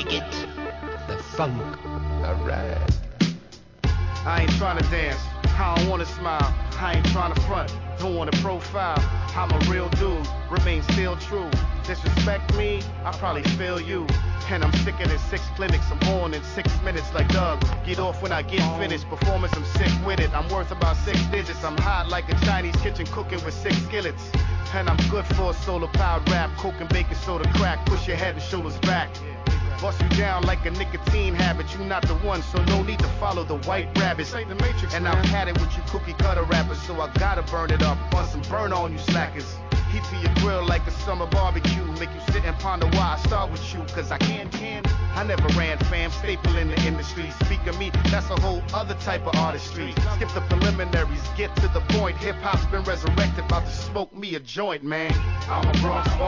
dig it. The funk. Alright. I ain't tryna dance, I don't wanna smile. I ain't tryna front, don't wanna profile. I'm a real dude, remain still true. Disrespect me, I probably fail you. And I'm sicker than 6 clinics, I'm on in 6 minutes like Doug. Get off when I get finished, performance I'm sick with it. I'm worth about 6 digits, I'm hot like a Chinese kitchen cooking with 6 skillets. And I'm good for a solar powered rap, coke and baking soda crack, push your head and shoulders back. Bust you down like a nicotine habit, you not the one, so no need to follow the white rabbits. Ain't the Matrix, and I've had it with you cookie cutter rappers, so I gotta burn it up, on some burn on you slackers. Heat to your grill like a summer barbecue, make you sit and ponder why I start with you, cause I can. I never ran fam, staple in the industry. Speak of me, that's a whole other type of artistry. Skip the preliminaries, get to the point, hip-hop's been resurrected, about to smoke me a joint, man. I'm a Bronx